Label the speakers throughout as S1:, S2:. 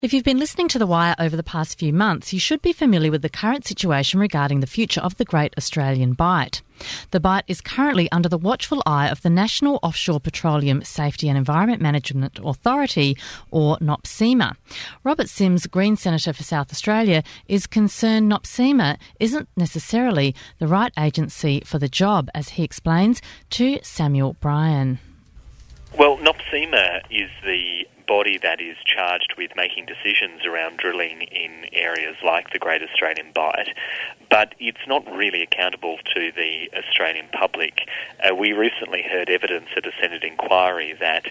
S1: If you've been listening to The Wire over the past few months, you should be familiar with the current situation regarding the future of the Great Australian Bight. The Bight is currently under the watchful eye of the National Offshore Petroleum Safety and Environment Management Authority, or NOPSEMA. Robert Sims, Green Senator for South Australia, is concerned NOPSEMA isn't necessarily the right agency for the job, as he explains to Samuel Bryan.
S2: Well, NOPSEMA is the body that is charged with making decisions around drilling in areas like the Great Australian Bight, but it's not really accountable to the Australian public. We recently heard evidence at a Senate inquiry that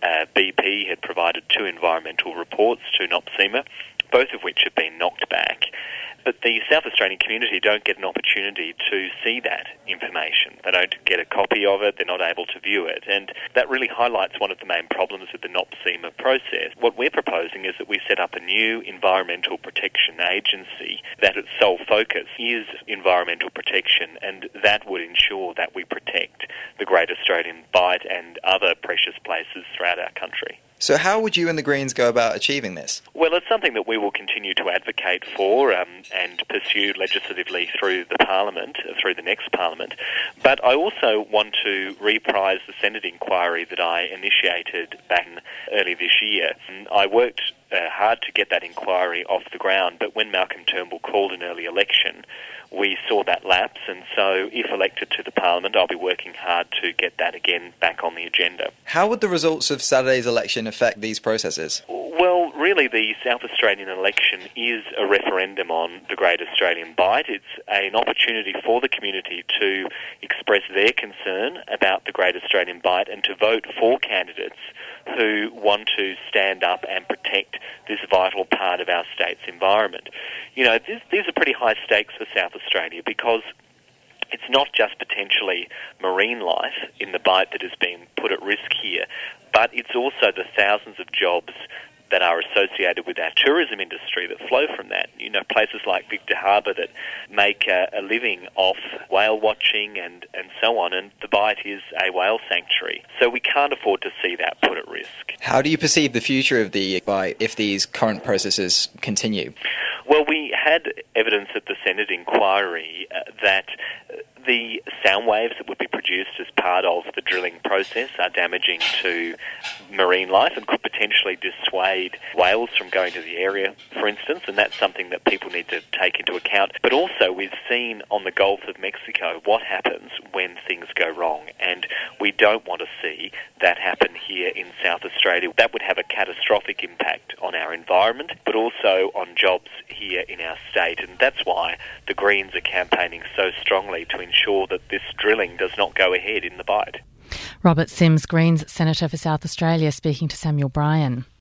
S2: BP had provided 2 environmental reports to NOPSEMA, both of which have been knocked back. But the South Australian community don't get an opportunity to see that information. They don't get a copy of it, they're not able to view it, and that really highlights one of the main problems with the NOPSEMA process. What we're proposing is that we set up a new environmental protection agency that its sole focus is environmental protection, and that would ensure that we protect the Great Australian Bight and other precious places throughout our country.
S3: So how would you and the Greens go about achieving this?
S2: Well, it's something that we will continue to advocate for and pursue legislatively through the Parliament, through the next Parliament. But I also want to reprise the Senate inquiry that I initiated back early this year. I worked hard to get that inquiry off the ground, but when Malcolm Turnbull called an early election, we saw that lapse, and so if elected to the Parliament, I'll be working hard to get that again back on the agenda.
S3: How would the results of Saturday's election affect these processes?
S2: Well, really the South Australian election is a referendum on the Great Australian Bight. It's an opportunity for the community to express their concern about the Great Australian Bight and to vote for candidates who want to stand up and protect this vital part of our state's environment. You know, these are pretty high stakes for South Australia because it's not just potentially marine life in the Bight that is being put at risk here, but it's also the thousands of jobs that are associated with our tourism industry that flow from that. You know, places like Victor Harbour that make a living off whale watching and so on, and the Bight is a whale sanctuary. So we can't afford to see that put at risk.
S3: How do you perceive the future of the Bight if these current processes continue?
S2: Well, we had evidence at the Senate inquiry that the sound waves that would be produced as part of the drilling process are damaging to marine life and could potentially dissuade whales from going to the area, for instance, and that's something that people need to take into account. But also we've seen on the Gulf of Mexico what happens when things go wrong, and we don't want to see that happen here in South Australia. That would have a catastrophic impact on our environment, but also on jobs here in our state, and that's why the Greens are campaigning so strongly to ensure that this drilling does not go ahead in the Bight.
S1: Robert Sims, Greens Senator for South Australia, speaking to Samuel Bryan.